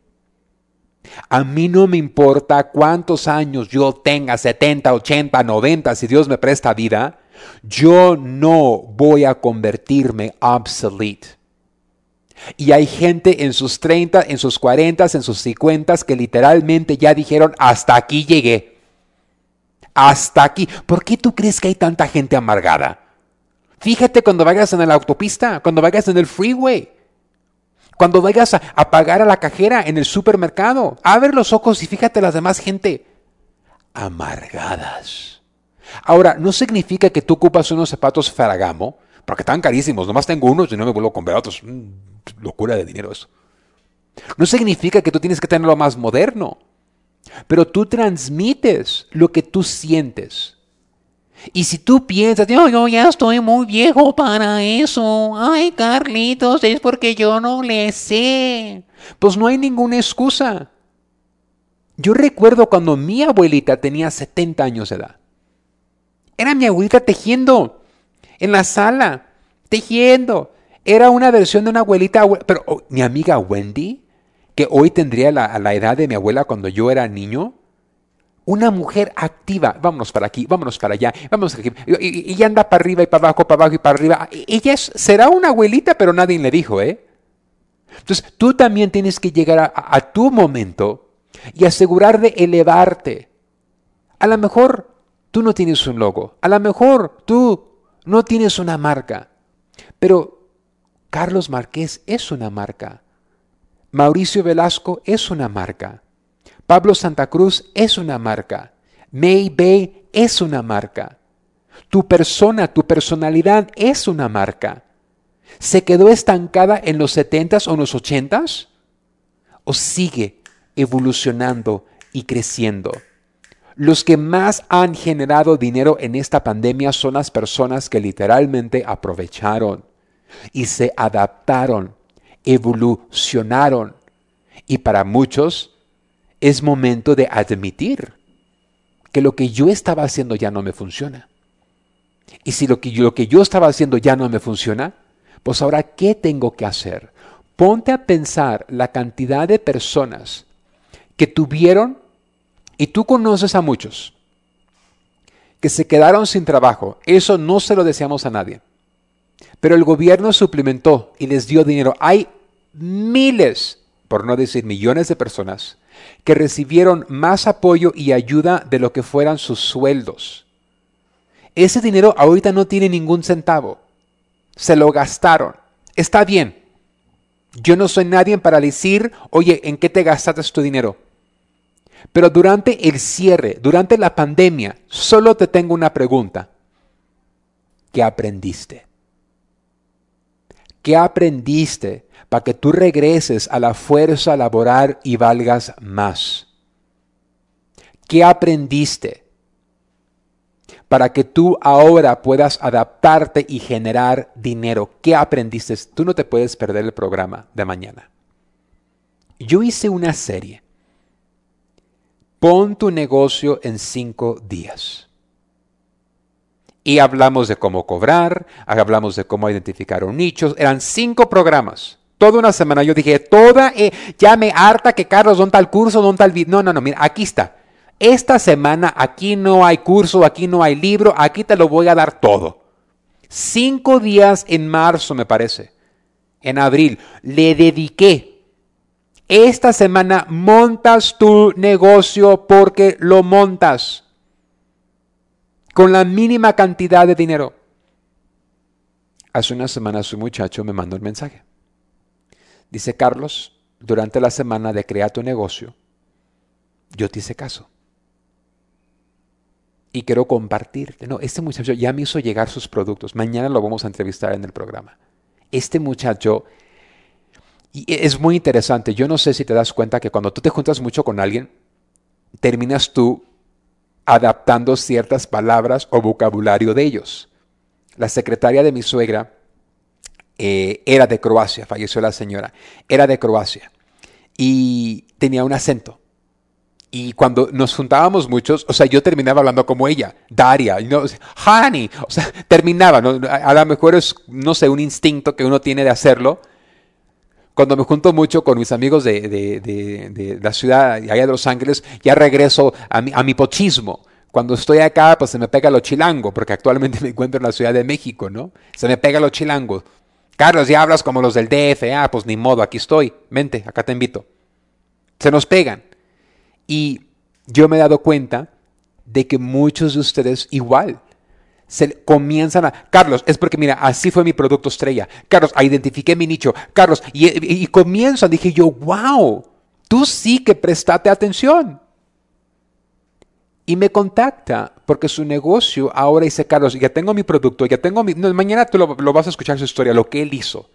B: A mí no me importa cuántos años yo tenga, setenta, ochenta, noventa, si Dios me presta vida, yo no voy a convertirme obsolete. Y hay gente en sus treinta, en sus cuarenta, en sus cincuenta que literalmente ya dijeron, hasta aquí llegué. Hasta aquí. ¿Por qué tú crees que hay tanta gente amargada? Fíjate cuando vayas en la autopista, cuando vayas en el freeway, cuando vayas a, a pagar a la cajera en el supermercado. Abre los ojos y fíjate las demás gente amargadas. Ahora, no significa que tú ocupas unos zapatos Ferragamo, porque están carísimos. Nomás tengo unos y no me vuelvo a comprar otros. Locura de dinero eso. No significa que tú tienes que tener lo más moderno, pero tú transmites lo que tú sientes. Y si tú piensas, yo, yo ya estoy muy viejo para eso, ay Carlitos, es porque yo no le sé, pues no hay ninguna excusa. Yo recuerdo cuando mi abuelita tenía setenta años de edad. Era mi abuelita tejiendo en la sala, tejiendo. Era una versión de una abuelita, pero oh, mi amiga Wendy, que hoy tendría la, la edad de mi abuela cuando yo era niño, una mujer activa, vámonos para aquí, vámonos para allá, vámonos aquí, y, y, y anda para arriba y para abajo, para abajo y para arriba. Ella es, será una abuelita, pero nadie le dijo, ¿eh? Entonces, tú también tienes que llegar a, a, a tu momento y asegurar de elevarte. A lo mejor tú no tienes un logo, a lo mejor tú no tienes una marca, pero Carlos Márquez es una marca. Mauricio Velasco es una marca. Pablo Santa Cruz es una marca. May Bay es una marca. Tu persona, tu personalidad es una marca. ¿Se quedó estancada en los setentas o en los ochentas? ¿O sigue evolucionando y creciendo? Los que más han generado dinero en esta pandemia son las personas que literalmente aprovecharon y se adaptaron, evolucionaron. Y para muchos es momento de admitir que lo que yo estaba haciendo ya no me funciona. Y si lo que yo, lo que yo estaba haciendo ya no me funciona, pues ahora, ¿qué tengo que hacer? Ponte a pensar la cantidad de personas que tuvieron, y tú conoces a muchos, que se quedaron sin trabajo. Eso no se lo deseamos a nadie. Pero el gobierno suplementó y les dio dinero. Hay miles, por no decir millones de personas, que recibieron más apoyo y ayuda de lo que fueran sus sueldos. Ese dinero ahorita no tiene ningún centavo. Se lo gastaron. Está bien. Yo no soy nadie para decir, oye, ¿en qué te gastaste tu dinero? Pero durante el cierre, durante la pandemia, solo te tengo una pregunta. ¿Qué aprendiste? ¿Qué aprendiste para que tú regreses a la fuerza laboral y valgas más? ¿Qué aprendiste para que tú ahora puedas adaptarte y generar dinero? ¿Qué aprendiste? Tú no te puedes perder el programa de mañana. Yo hice una serie. Pon tu negocio en cinco días. Y hablamos de cómo cobrar, hablamos de cómo identificar un nicho. Eran cinco programas. Toda una semana yo dije, toda, eh, ya me harta que Carlos, ¿dónde está el curso? ¿Dónde está el video? No, no, no, mira, aquí está. Esta semana aquí no hay curso, aquí no hay libro, aquí te lo voy a dar todo. Cinco días en marzo, me parece. En abril, le dediqué. Esta semana montas tu negocio porque lo montas. Con la mínima cantidad de dinero. Hace una semana su muchacho me mandó un mensaje. Dice, Carlos, durante la semana de crear tu negocio, yo te hice caso. Y quiero compartirte. No, este muchacho ya me hizo llegar sus productos. Mañana lo vamos a entrevistar en el programa. Este muchacho, y es muy interesante. Yo no sé si te das cuenta que cuando tú te juntas mucho con alguien, terminas tú adaptando ciertas palabras o vocabulario de ellos. La secretaria de mi suegra eh, era de Croacia, falleció la señora, era de Croacia y tenía un acento. Y cuando nos juntábamos muchos, o sea, yo terminaba hablando como ella, Daria, you know, honey, o sea, terminaba, ¿no? A lo mejor es, no sé, un instinto que uno tiene de hacerlo. Cuando me junto mucho con mis amigos de, de, de, de la ciudad, allá de Los Ángeles, ya regreso a mi, a mi pochismo. Cuando estoy acá, pues se me pega lo chilango, porque actualmente me encuentro en la Ciudad de México, ¿no? Se me pega lo chilango. Carlos, ya hablas como los del D F, ah, pues ni modo, aquí estoy, vente, acá te invito. Se nos pegan. Y yo me he dado cuenta de que muchos de ustedes igual se comienzan a... Carlos, es porque mira, así fue mi producto estrella. Carlos, identifiqué mi nicho. Carlos, y, y, y comienzan, dije yo, wow, tú sí que prestaste atención. Y me contacta porque su negocio ahora dice, Carlos, ya tengo mi producto, ya tengo mi... No, mañana tú lo, lo vas a escuchar su historia, lo que él hizo.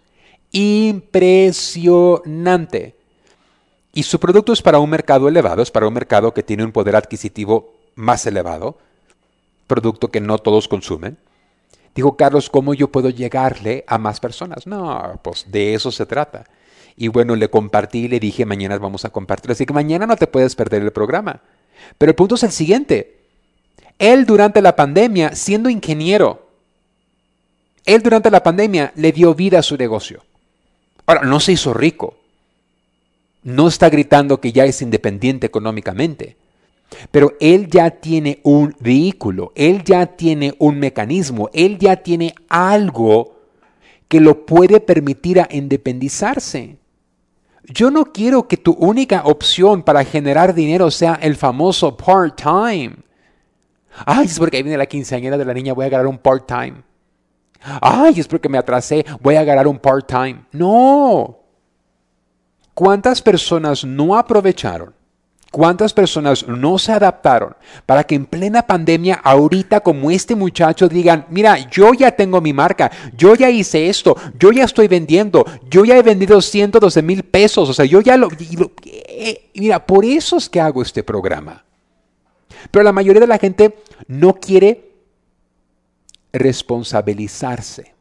B: Impresionante. Y su producto es para un mercado elevado, es para un mercado que tiene un poder adquisitivo más elevado, producto que no todos consumen. Digo, Carlos, ¿cómo yo puedo llegarle a más personas? No, pues de eso se trata. Y bueno, le compartí y le dije, mañana vamos a compartir. Así que mañana no te puedes perder el programa. Pero el punto es el siguiente. Él durante la pandemia, siendo ingeniero, él durante la pandemia le dio vida a su negocio. Ahora, no se hizo rico. No está gritando que ya es independiente económicamente, pero él ya tiene un vehículo, él ya tiene un mecanismo, él ya tiene algo que lo puede permitir a independizarse. Yo no quiero que tu única opción para generar dinero sea el famoso part-time. Ay, es porque ahí viene la quinceañera de la niña, voy a ganar un part-time. Ay, es porque me atrasé, voy a ganar un part-time. No. ¿Cuántas personas no aprovecharon? ¿Cuántas personas no se adaptaron para que en plena pandemia, ahorita como este muchacho, digan, mira, yo ya tengo mi marca, yo ya hice esto, yo ya estoy vendiendo, yo ya he vendido ciento doce mil pesos, o sea, yo ya lo, lo eh, mira, por eso es que hago este programa. Pero la mayoría de la gente no quiere responsabilizarse.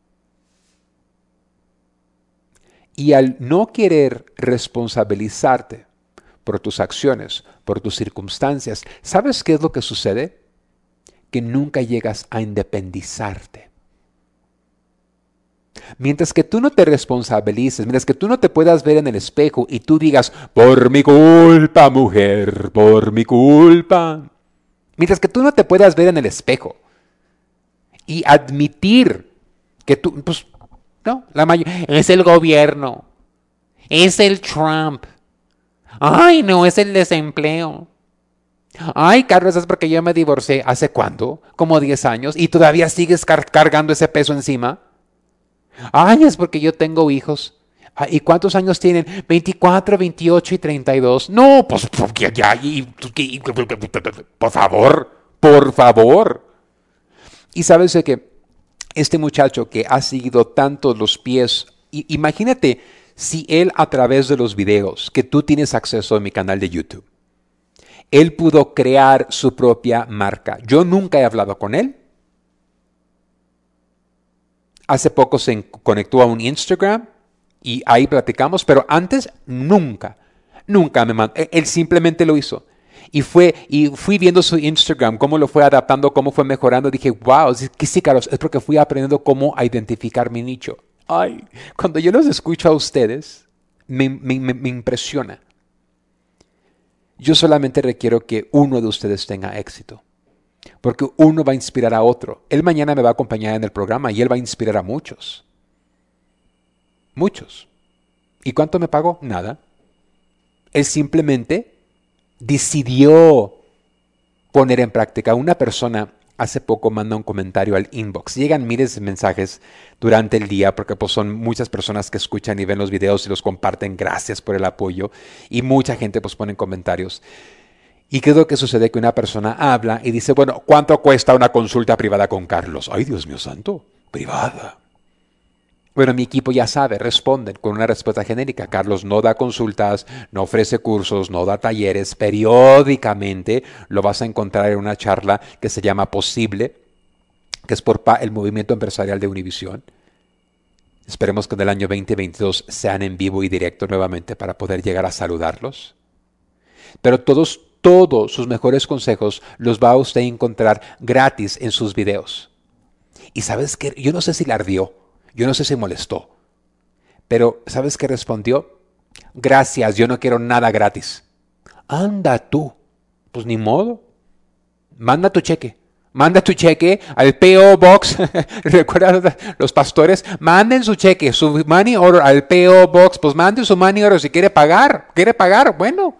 B: Y al no querer responsabilizarte por tus acciones, por tus circunstancias, ¿sabes qué es lo que sucede? Que nunca llegas a independizarte. Mientras que tú no te responsabilices, mientras que tú no te puedas ver en el espejo y tú digas, por mi culpa, mujer, por mi culpa. Mientras que tú no te puedas ver en el espejo y admitir que tú, pues, no, la mayoría, es el gobierno, es el Trump. Ay, no, es el desempleo. Ay, Carlos, es porque yo me divorcié. ¿Hace cuándo? Como diez años. ¿Y todavía sigues car- cargando ese peso encima? Ay, es porque yo tengo hijos. Ay, ¿y cuántos años tienen? veinticuatro, veintiocho y treinta y dos. No, pues, ya, ya, y, y, por favor, por favor. Y sabes de que este muchacho que ha seguido tanto los pies, y, imagínate si él a través de los videos que tú tienes acceso a mi canal de YouTube, él pudo crear su propia marca. Yo nunca he hablado con él. Hace poco se conectó a un Instagram y ahí platicamos, pero antes nunca, nunca me mandó. Él simplemente lo hizo. Y, fue, y fui viendo su Instagram, cómo lo fue adaptando, cómo fue mejorando. Dije, wow, que sí, Carlos, es porque fui aprendiendo cómo identificar mi nicho. Ay, cuando yo los escucho a ustedes, me, me, me, me impresiona. Yo solamente requiero que uno de ustedes tenga éxito. Porque uno va a inspirar a otro. Él mañana me va a acompañar en el programa y él va a inspirar a muchos. Muchos. ¿Y cuánto me pagó? Nada. Él simplemente decidió poner en práctica. Una persona hace poco manda un comentario al inbox. Llegan miles de mensajes durante el día porque pues, son muchas personas que escuchan y ven los videos y los comparten. Gracias por el apoyo. Y mucha gente pues pone comentarios. ¿Y qué es lo que sucede? Que una persona habla y dice, bueno, ¿cuánto cuesta una consulta privada con Carlos? Ay, Dios mío santo, privada. Bueno, mi equipo ya sabe, responden con una respuesta genérica. Carlos no da consultas, no ofrece cursos, no da talleres. Periódicamente lo vas a encontrar en una charla que se llama Posible, que es por el movimiento empresarial de Univisión. Esperemos que en el año veinte veintidós sean en vivo y directo nuevamente para poder llegar a saludarlos. Pero todos todos sus mejores consejos los va a usted encontrar gratis en sus videos. Y ¿sabes qué? Yo no sé si le ardió, yo no sé si molestó, pero ¿sabes qué respondió? Gracias, yo no quiero nada gratis. Anda tú, pues ni modo, manda tu cheque. Manda tu cheque al P O Box. Recuerda, los pastores, manden su cheque, su money order al P O Box. Pues manden su money order si quiere pagar. ¿Quiere pagar? Bueno.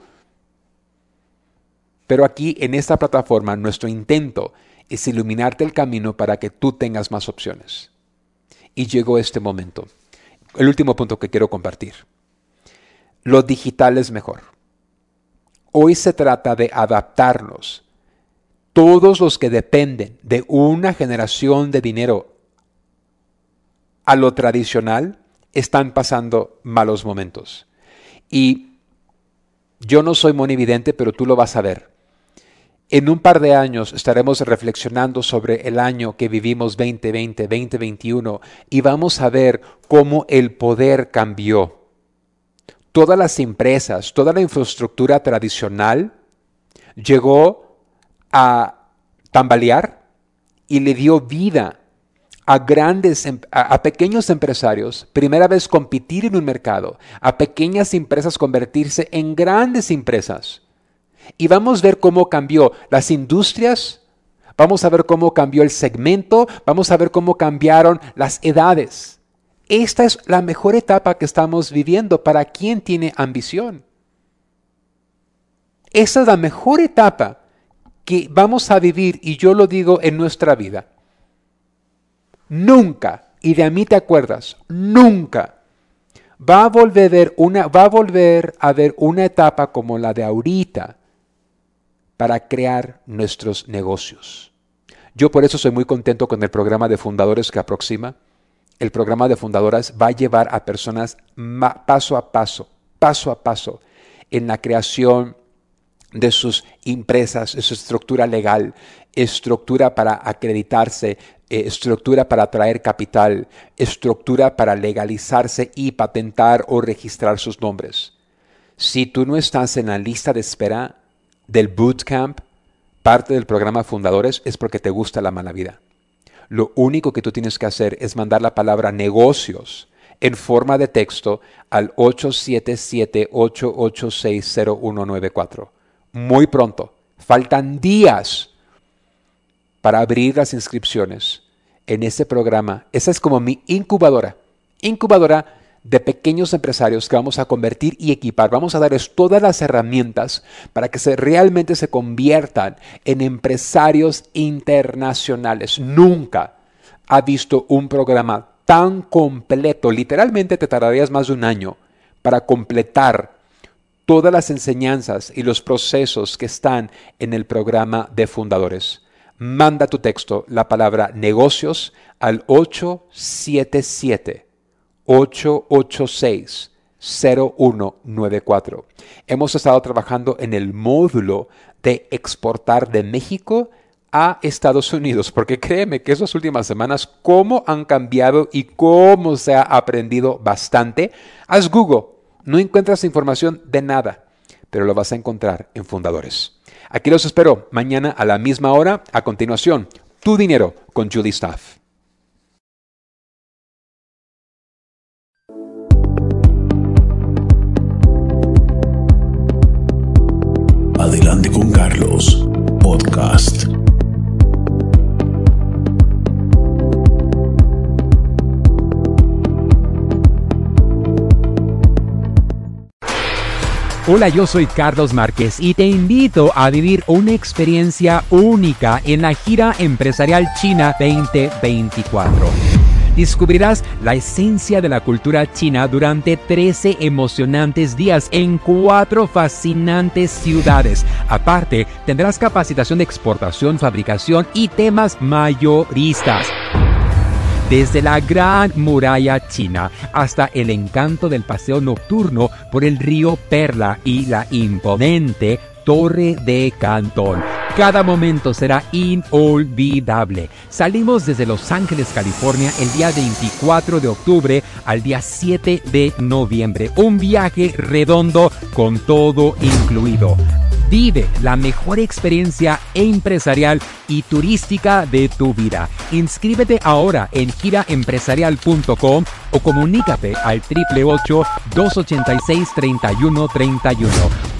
B: Pero aquí en esta plataforma nuestro intento es iluminarte el camino para que tú tengas más opciones. Y llegó este momento. El último punto que quiero compartir. Lo digital es mejor. Hoy se trata de adaptarnos. Todos los que dependen de una generación de dinero a lo tradicional están pasando malos momentos. Y yo no soy monividente, pero tú lo vas a ver. En un par de años estaremos reflexionando sobre el año que vivimos veinte veinte, veinte veintiuno y vamos a ver cómo el poder cambió. Todas las empresas, toda la infraestructura tradicional llegó a tambalear y le dio vida a grandes, a, a pequeños empresarios, primera vez competir en un mercado, a pequeñas empresas convertirse en grandes empresas. Y vamos a ver cómo cambió las industrias, vamos a ver cómo cambió el segmento, vamos a ver cómo cambiaron las edades. Esta es la mejor etapa que estamos viviendo para quien tiene ambición. Esta es la mejor etapa que vamos a vivir, y yo lo digo en nuestra vida. Nunca, y de a mí te acuerdas, nunca va a volver a ver una, va a volver a haber una etapa como la de ahorita para crear nuestros negocios. Yo por eso soy muy contento con el programa de fundadores que aproxima. El programa de fundadoras va a llevar a personas paso a paso, paso a paso, en la creación de sus empresas, de su estructura legal, estructura para acreditarse, estructura para atraer capital, estructura para legalizarse y patentar o registrar sus nombres. Si tú no estás en la lista de espera del bootcamp, parte del programa Fundadores, es porque te gusta la mala vida. Lo único que tú tienes que hacer es mandar la palabra negocios en forma de texto al ocho siete siete, ocho ocho seis, cero uno nueve cuatro. Muy pronto. Faltan días para abrir las inscripciones en ese programa. Esa es como mi incubadora. Incubadora de pequeños empresarios que vamos a convertir y equipar. Vamos a darles todas las herramientas para que se, realmente se conviertan en empresarios internacionales. Nunca ha visto un programa tan completo. Literalmente te tardarías más de un año para completar todas las enseñanzas y los procesos que están en el programa de fundadores. Manda tu texto, la palabra negocios, al ocho siete siete, ocho ocho seis, cero uno nueve cuatro. Hemos estado trabajando en el módulo de exportar de México a Estados Unidos, porque créeme que esas últimas semanas, cómo han cambiado y cómo se ha aprendido bastante. Haz Google. No encuentras información de nada, pero lo vas a encontrar en Fundadores. Aquí los espero mañana a la misma hora. A continuación, Tu Dinero con Julie Staff.
A: Adelante con Carlos, podcast.
C: Hola, yo soy Carlos Márquez y te invito a vivir una experiencia única en la gira empresarial China veinte veinticuatro. Descubrirás la esencia de la cultura china durante trece emocionantes días en cuatro fascinantes ciudades. Aparte, tendrás capacitación de exportación, fabricación y temas mayoristas. Desde la Gran Muralla China hasta el encanto del paseo nocturno por el río Perla y la imponente Torre de Cantón. Cada momento será inolvidable. Salimos desde Los Ángeles, California, el día veinticuatro de octubre al día siete de noviembre. Un viaje redondo con todo incluido. Vive la mejor experiencia empresarial y turística de tu vida. Inscríbete ahora en gira empresarial punto com o comunícate al triple ocho, dos ochenta y seis, treinta y uno treinta y uno.